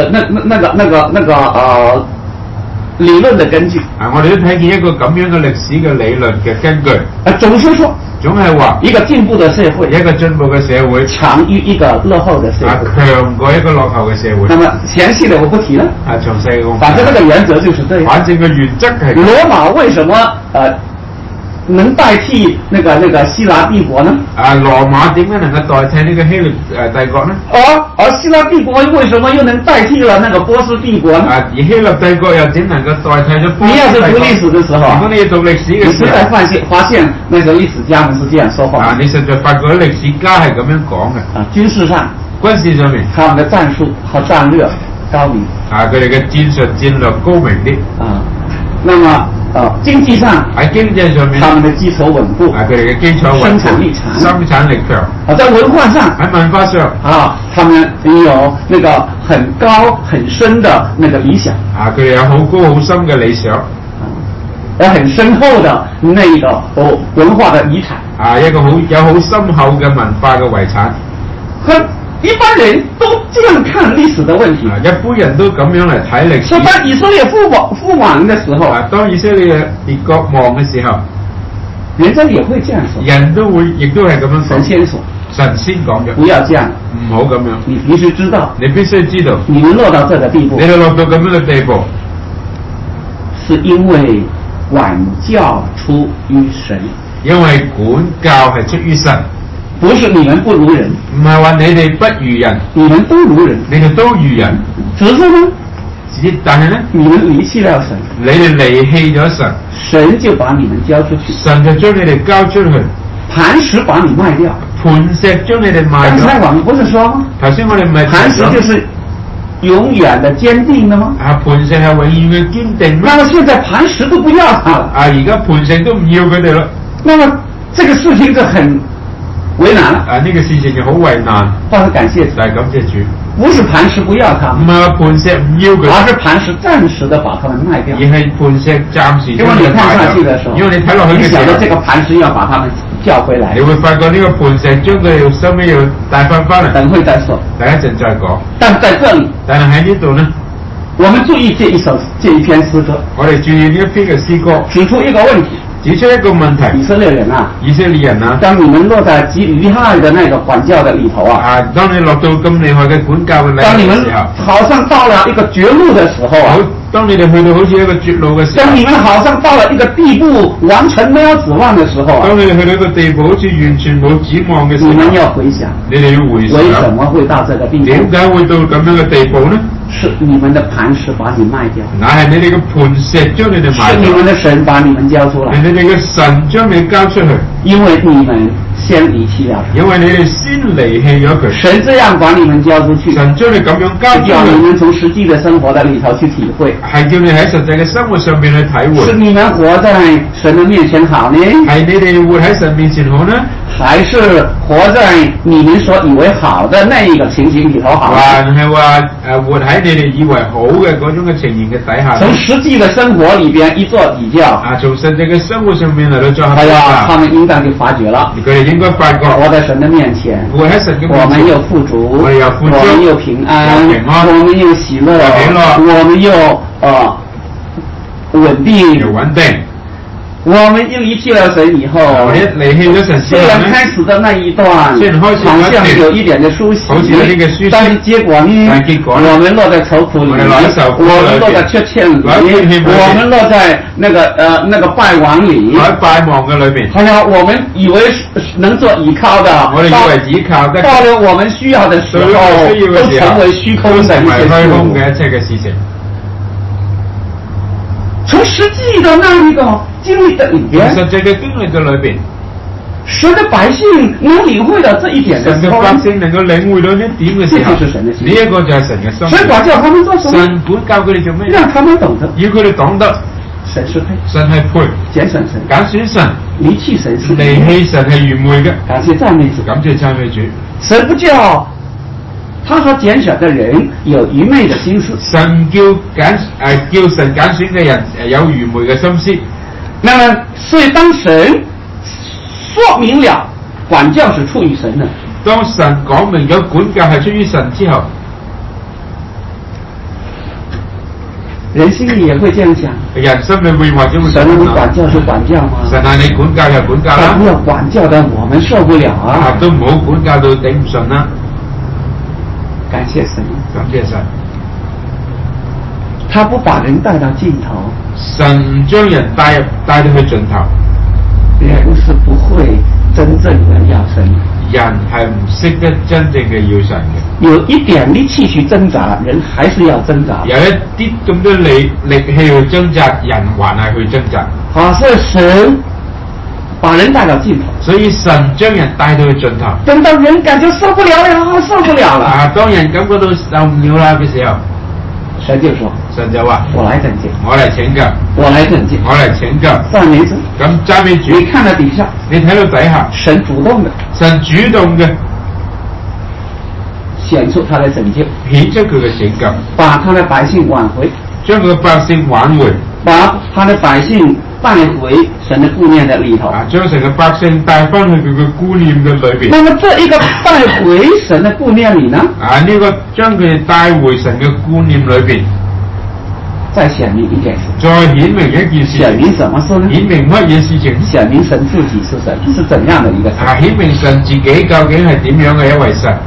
理論的根據。 我哋都睇見一個咁樣嘅歷史嘅理論嘅根據。 總是說， 總係話一個進步的社會， 一個進步嘅社會強於一個落後的社會， 強過一個落後嘅社會。 那麼詳細的我不提了。 詳細我反正那個原則就是這樣。 反正個原則係。 羅馬為什麼能代替那個希臘帝國呢？ 羅馬點解能夠代替呢個希臘帝國呢？ 而希臘帝國為什麼又能代替了那個波斯帝國呢？ 而希臘帝國又點能夠代替咗波斯帝國？ 你要是讀歷史的時候， 如果你要讀歷史嘅時候， 你實在發現那個歷史家們是這樣說話。 你實在發覺歷史家係咁樣講嘅。 軍事上面，他們的戰術和戰略高明。 佢哋嘅戰術戰略高明啲。 那麼經濟上， 喺經濟上面， 他們的基礎穩固， 佢哋嘅基礎穩固，生產力強。在文化上， 喺文化上， 他們有那個很高很深的那個理想。 佢哋有好高好深嘅理想， 很深厚的那個文化的遺產。 一個有好深厚嘅文化嘅遺產。 一般人都這樣看歷史的問題。 一般人都咁樣嚟睇歷史。 所以當以色列覆亡的時候， 當以色列列國亡嘅時候， 人家也會這樣說。 人都會，亦都係咁樣講。 神先說， 神先講嘅。 不要這樣， 唔好咁樣。 你必須知道， 你必須知道， 你們落到這個地步， 你哋落到咁樣嘅地步， 是因為管教出於神， 因為管教係出於神。 不是你們不如人， 唔係話你哋不如人， 你們都如人， 你哋都如人。 只是呢， 但係呢， 你們離棄了神， 你哋離棄咗神， 神就把你們交出去， 神就將你哋交出去， 磐石把你賣掉， 磐石將你哋賣咗。 剛才我們不是說嗎？ 頭先我哋唔係磐石就是永遠的堅定的嗎？ 磐石係永遠嘅堅定。 那麼現在磐石都不要它了， 而家磐石都唔要佢哋啦。 那麼這個事情就很為難了。 呢個事情就好為難。 但是感謝主， 但係感謝主， 不是磐石不要它， 唔係話磐石唔要佢， 而是磐石暫時的把它們賣掉。 而係磐石暫時。 因為你看下去的時候， 因為你睇落去嘅時候， 你曉得這個磐石要把它們叫回來， 你會發覺呢個磐石將佢哋收尾要帶翻嚟。 等會再說， 第一陣再講。 但在這裡， 但係喺呢度呢， 我們注意這一篇詩歌， 我哋注意呢一篇嘅詩歌， 指出一個問題。 指出一個問題， 以色列人啊，當你們落在極厲害的那個管教的裡頭啊， 當你落到咁厲害嘅管教嘅裏頭， 當你們好像到了一個絕路的時候啊， 當你哋去到好似一個絕路嘅時候， 當你們好像到了一個地步，完全沒有指望的時候啊， 當你哋去到一個地步，好似完全冇指望嘅時候， 你們要回想， 你哋要回想， 為什麼會到這個地步？ 點解會到咁樣嘅地步呢？ 是你們的磐石把你賣掉， 那係你哋嘅磐石將你哋賣掉， 是你們的神把你們交出來， 係你哋嘅神將你交出去， 因為你們先離棄了， 因為你哋先離棄咗佢， 神這樣把你們交出去， 神將你咁樣交出去， 叫你們從實際的生活的裡頭去體會， 係叫你喺實際嘅生活上面去體會， 是你們活在神的面前好呢， 係你哋活喺神面前好呢， 還是活在你們所以為好的那一個情形裏頭好？ 還係話活喺你哋以為好嘅嗰種嘅情形嘅底下？從實際嘅生活裏邊一做比較， 從實際嘅生活上面嚟到做比較， 他們應該就發覺了， 佢哋應該發覺活在神的面前， 活喺神嘅面前， 我們又富足，我們又平安，我們又喜樂，我們又穩定。我們又離棄了神以後，雖然開始的那一段好像有一點的梳洗，但是結果呢，我們落在愁苦裏，我們落在缺欠裏，我們落在那個敗亡裏，還有我們以為能做依靠的，到了我們需要的時候，都成為虛空的一些事。從實際的那一個經歷的裏邊，實際嘅經歷嘅裏邊，神的百姓能領會到這一點的時候，神嘅百姓能夠領會到呢點嘅時候，呢一個就係神嘅心。神管教他們做什麼？神管教佢哋做咩？讓他們懂得，要佢哋懂得，神是配，神係配，揀選神，揀選神，離棄神是離棄神係愚昧嘅。感謝讚美主，感謝讚美主。神不叫他所揀選的人有愚昧的心思，神叫神揀選嘅人有愚昧嘅心思。那麼，所以當神說明了管教是出於神的，當神講明咗管教係出於神之後，人心裏也會這樣講。人心裏會或者會神你管教是管教嗎？神啊，你管教就管教啦。不要管教的我們受不了啊！都唔好管教到頂唔順啦。感謝神，感謝神。他不把人帶到盡頭，神將人帶到去盡頭。人是不會真正的要神，人係唔識得真正嘅要神嘅。有一點力氣去掙扎，人還是要掙扎。有一啲咁多力氣去掙扎，人還係去掙扎。所以神把人帶到盡頭，所以神將人帶到去盡頭。等到人感覺受不了了，受不了了。當人感覺到受唔了啦嘅時候，神就說：神就話，我來拯救，我嚟拯救，我嚟拯救，我嚟拯救。讚美主，咁讚美主。你看到底下，你睇到底下，神主動的，神主動嘅顯出他的拯救，顯出佢嘅拯救，把他的百姓挽回，將佢嘅百姓挽回，把他的百姓帶回神的顧念的裏頭，將神嘅百姓帶翻去佢嘅顧念嘅裏邊。那麼這一個帶回神的顧念裏呢？呢個將佢哋帶回神嘅顧念裏邊，再顯明一件事，再顯明一件事，顯明什麼事呢？顯明乜嘢事情？顯明神自己是神，是怎樣的一個神？顯明神自己究竟係點樣嘅一位神？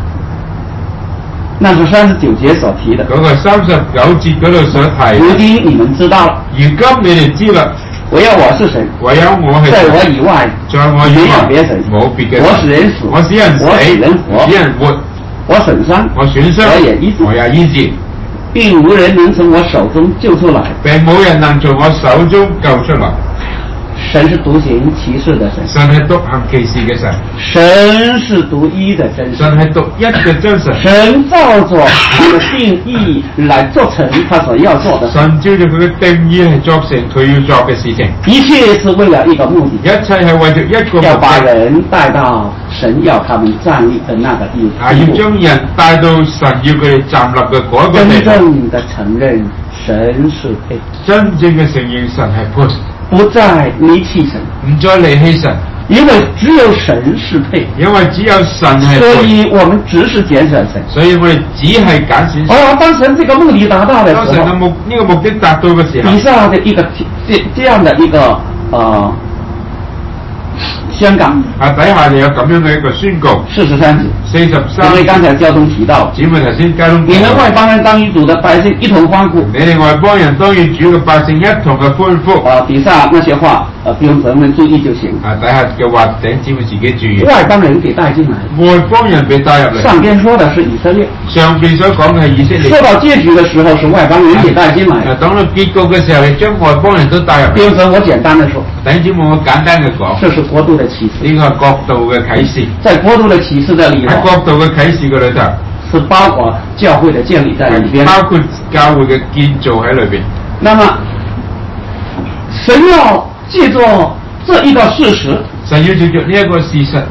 那是39節所提的。嗰個39節嗰度所提。如今你們知道了。如今你哋知啦。唯有我是神。唯有我係神。在我以外，沒有別神。冇別嘅。我使人死。我使人死。我使人活。使人活。我損傷。我損傷。我也醫治。我也醫治。並無人能從我手中救出來。並冇人能從我手中救出來。神是獨行其事的神，神係獨行其事嘅神，神是獨一的真神，神係獨一嘅真神，神照着他的定義來做成他所要做的，神照着佢嘅定義嚟做成佢要做嘅事情，一切是為了一個目的，一切係為咗一個目的，要把人帶到神要他們站立的那個地步，要將人帶到神要佢哋站立嘅嗰個地步，真正的承認神是配，真正嘅承認神係配。不再離棄神，唔再離棄神，因為只有神是配，因為只有神係配，所以我們只是揀選神，所以我哋只係揀選神。當神這個目的達到嘅時候，當神嘅呢個目的達到嘅時候，以下的一個這樣的一個宣告底下就有咁樣嘅一個宣告。43節，因為剛才教宗提到，只咪頭先教宗，你們外邦人當與主的百姓一同歡呼，你哋外邦人當與主嘅百姓一同嘅歡呼。底下那些話，弟兄姊妹注意就行。底下嘅話，弟兄姊妹自己注意。外邦人被帶進來，外邦人被帶入嚟。上邊說的是以色列，上邊所講嘅係以色列。說到結局嘅時候，是外邦人被帶進來。等到結局嘅時候，你將外邦人都帶入嚟。弟兄姊妹，我簡單的說，弟兄姊妹，我簡單嘅講，這是國度的啟示，呢個國度嘅啟示，在國度的啟示的裏頭，喺國度嘅啟示嘅裏頭，是包括教會的建立在裏邊，包括教會嘅建造喺裏邊。那麼神要借助這一個事實， 神要藉着呢一個事實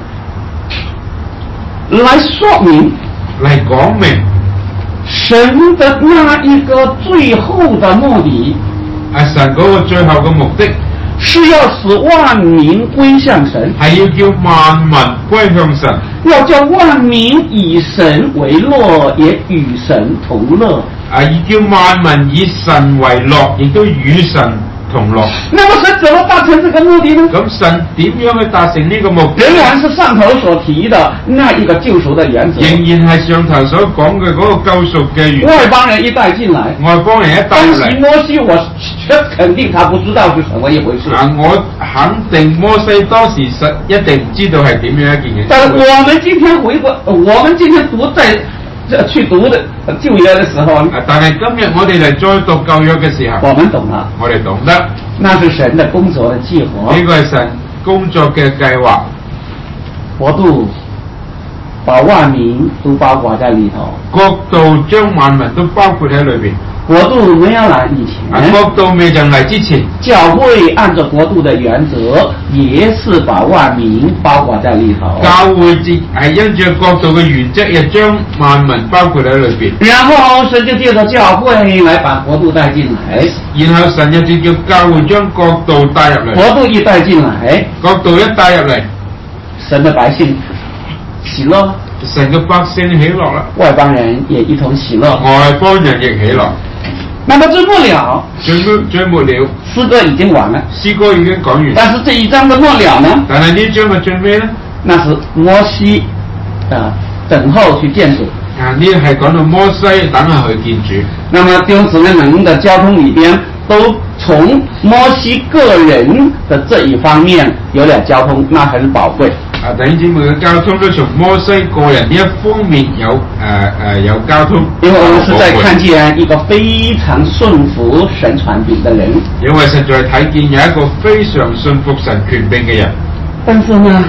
來說明， 嚟講明神的那一個最後的目的， 神嗰個最後嘅目的是要使萬民歸向神， 係要叫萬民歸向神， 要叫萬民以神為樂，也與神同樂。 要叫萬民以神為樂，亦都與神同樂。 那麼神怎麼達成這個目的呢？ 咁神點樣去達成呢個目的？ 仍然是上頭所提的那一個救贖的原則， 仍然係上頭所講嘅嗰個救贖嘅原則。 外邦人一帶進來， 外邦人一帶當時嚟， 摩西我肯定他不知道是什麼一回事。 我肯定摩西當時一定唔知道係點樣一件嘢。 但我們今天我們今天去讀的舊約的時候， 但係今日我哋嚟再讀舊約嘅時候， 我們懂了， 我哋懂得， 那是神的工作的計劃。 呢個係神工作嘅計劃， 國度把萬民都包括在裏頭， 國度將萬民都包括喺裏邊。 國度沒有來以前， 國度未曾嚟之前， 教會按照國度的原則，也是把萬民包括在裏頭。 教會係因着國度嘅原則，亦將萬民包括喺裏邊。 然後神就借着教會來把國度帶進來， 然後神就叫教會將國度帶入嚟。 國度一帶進來， 國度一帶入嚟， 神的百姓喜樂， 神嘅百姓喜樂啦， 外邦人也一同喜樂， 外邦人亦喜樂。 那麼最末了， 最末了， 詩歌已經完了， 詩歌已經講完。 但是這一章的末了呢？ 但係呢章嘅最尾呢？ 那是摩西等候去見主。 呢係講到摩西等下去見主。 那麼弟兄姊妹們的交通裏邊，都從摩西個人的這一方面有了交通，那很寶貴。 弟兄姊妹嘅交通都從摩西個人呢一方面有交通。 因為我們實在看見一個非常順服神權柄的人。 因為實在睇見有一個非常順服神權柄嘅人。 但是呢，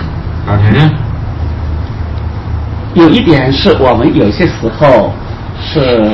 有一點是我們有些時候是，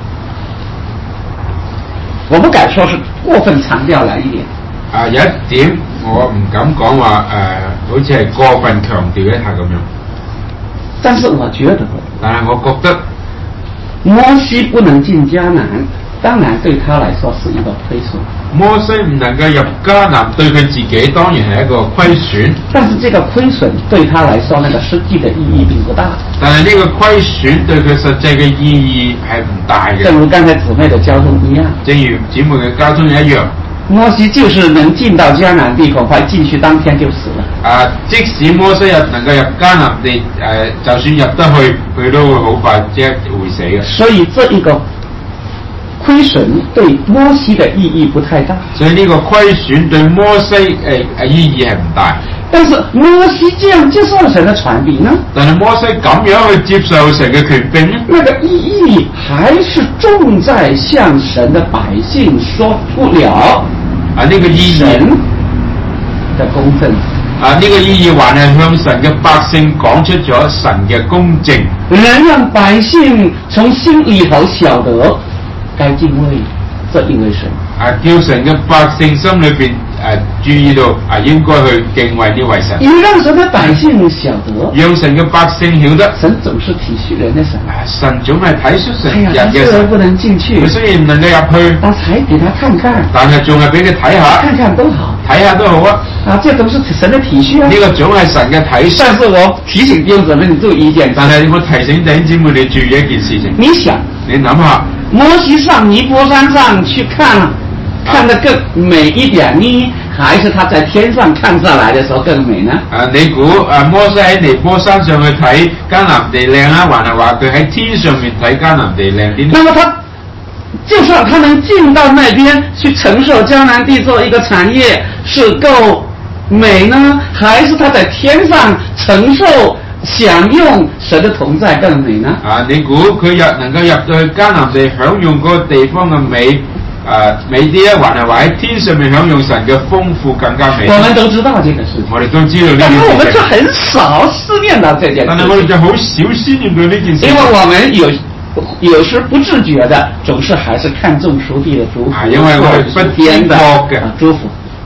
我不敢說是過分強調了一點。 有一點我唔敢講話好似係過分強調一下咁樣。 但是我覺得， 我覺得摩西不能進迦南，當然對他來說是一個虧損。 摩西唔能夠入迦南，對佢自己當然係一個虧損。 但是這個虧損對他來說，那個實際的意義並不大。 但係呢個虧損對佢實際嘅意義係唔大嘅。 正如剛才姊妹的交通一樣。正如姊妹嘅交通一樣。 摩西就是能進到迦南地，恐怕進去當天就死了。 即使摩西能夠入迦南地，就算入得去，佢都會好快即係會死嘅。 所以這一個虧損對摩西的意義不太大。 所以呢個虧損對摩西意義係唔大。 但是摩西這樣接受神的權柄呢？ 但係摩西咁樣去接受神嘅權柄呢？ 那個意義還是重在向神的百姓說出了呢個意義神的公正。 呢個意義還係向神嘅百姓講出咗神嘅公正， 能讓百姓從心裏頭曉得該敬畏這一位神。 叫神嘅百姓心裏邊注意到應該去敬畏呢位神。 也讓神嘅百姓曉得， 讓神嘅百姓曉得， 神總是體恤人的神。 神總係體恤神人嘅神。 雖然不能進去， 佢雖然唔能夠入去， 但係給他看看， 但係仲係俾佢睇下， 看看都好， 睇下都好啊。 這都是神的體恤啊。 呢個總係神嘅體恤。 但是我提醒弟兄姊妹，你注意一件事。 但係我提醒弟兄姊妹，你注意一件事情。 你想， 你諗下， 摩西上尼泊山上去看得更美一點呢，還是他在天上看下來的時候更美呢？ 你估摩西喺尼泊山上去睇迦南地靚啊，還係話佢喺天上面睇迦南地靚啲呢？ 那麼他就算他能進到那邊去承受迦南地做一個產業，是夠美呢，還是他在天上承受享用神的同在更美呢？ 你估佢能夠入到去迦南地享用嗰個地方嘅美？美啲啊，還係話喺天上面享用神嘅豐富更加美。 我們都知道這個事情， 我哋都知道呢件事情。 但係我們就很少思念到這件事。 但係我哋就好少思念到呢件事。 因為我們有時不自覺的，總是還是看重屬地的祝福， 因為我哋不天國嘅祝福。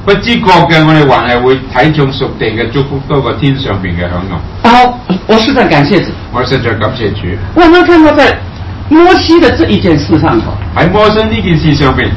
不知覺嘅，我哋還係會睇重屬地嘅祝福多過天上邊嘅享用。 好，我實在感謝主。 我實在感謝主。 我們看到在摩西的這一件事上頭， 喺摩西呢件事上邊，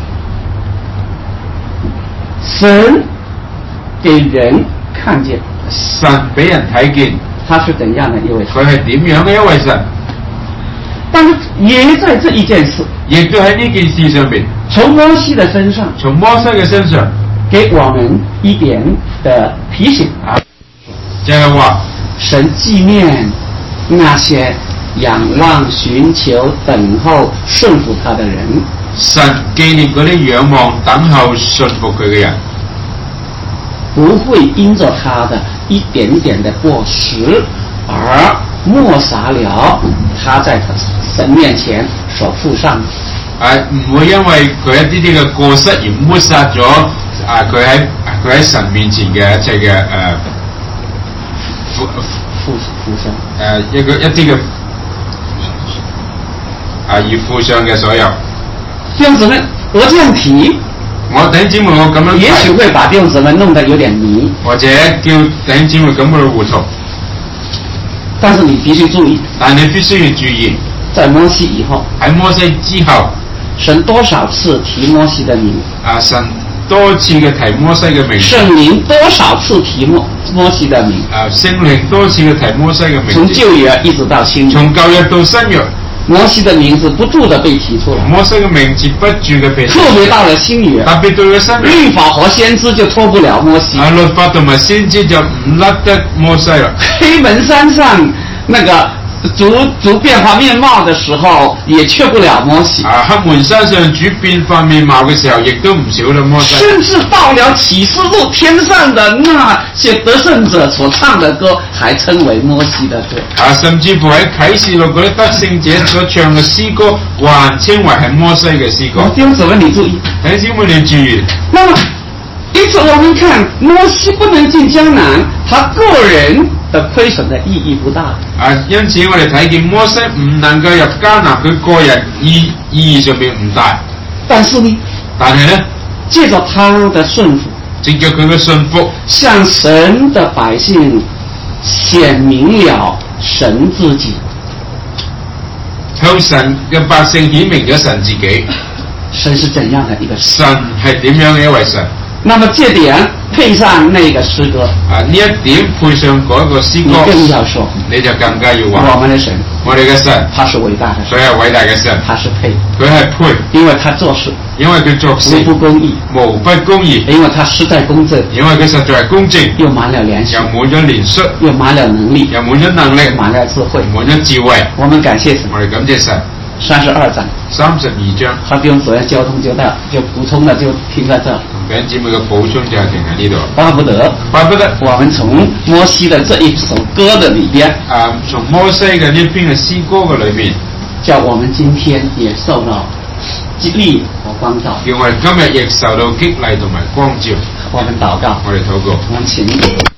神給人看見， 神俾人睇見， 他是怎樣的一位神？ 佢係點樣嘅一位神？ 但是也在這一件事， 亦都喺呢件事上邊， 從摩西的身上， 從摩西嘅身上， 給我們一點的提醒啊， 就係話神紀念那些仰望、尋求、等候、順服他的人。 神紀念嗰啲仰望、等候、順服佢嘅人， 不會因着他的一點點的過失而抹殺了他在神面前所付上的。 唔會因為佢一啲啲嘅過失而抹殺咗佢喺神面前嘅一切嘅付上一啲嘅而付上嘅所有。 弟兄姊妹，我這樣提， 我弟兄姊妹我咁樣， 也許會把弟兄姊妹弄得有點迷， 或者叫弟兄姊妹感覺到糊塗。 但是你必須注意， 但你必須要注意， 在摩西以後， 喺摩西之後， 神多少次提摩西的名？ 神多次嘅提摩西嘅名， 聖靈多少次提摩西的名？ 聖靈多次嘅提摩西嘅名， 從舊約一直到新約， 從舊約到新約， 摩西的名字不住地被提出來。 摩西嘅名字不住嘅被提出來， 特別到了新約， 特別到咗新約， 律法和先知就脫不了摩西。 律法同埋先知就唔甩得摩西啦。 黑門山上那個主變化面貌的時候，也缺不了摩西。 黑門山上主變化面貌嘅時候，亦都唔少得摩西。 甚至到了啟示錄，天上的那些得勝者所唱的歌，還稱為摩西的歌。 甚至乎喺啟示錄嗰啲得勝者所唱嘅詩歌，還稱為係摩西嘅詩歌。 弟兄姊妹，你注意， 弟兄姊妹你注意。 那麼因此我們看摩西不能進迦南，他個人的虧損的意義不大。 因此我哋睇見摩西唔能夠入迦南，佢個人意義上面唔大。 但是呢，借着他的順服， 藉着佢嘅順服， 向神的百姓顯明了神自己， 向神嘅百姓顯明咗神自己。 神是怎樣的一個神？ 神係點樣嘅一位神？ 那麼這點配上那個詩歌， 呢一點配上嗰一個詩歌， 你更要說， 你就更加要話， 我們的神， 我哋嘅神， 他是偉大的神， 佢係偉大嘅神， 他是配， 佢係配， 因為他做事， 因為佢做事無不公義， 無不公義， 因為他實在公正， 因為佢實在係公正， 又滿了憐恤， 又滿咗憐恤， 又滿了能力， 又滿咗能力， 滿了智慧， 滿咗智慧。 我們感謝神， 我哋感謝神。 32章 32章， 好，弟兄姊妹交通就補充了，就停在這。 弟兄姊妹嘅補充就係停喺呢度。 巴不得，我們從摩西的這一首歌的裏邊， 從摩西嘅呢篇嘅詩歌嘅裏邊， 叫我們今天也受到激勵和光照。 叫我哋今日亦受到激勵同埋光照。 我們禱告， 我哋禱告。 我們請。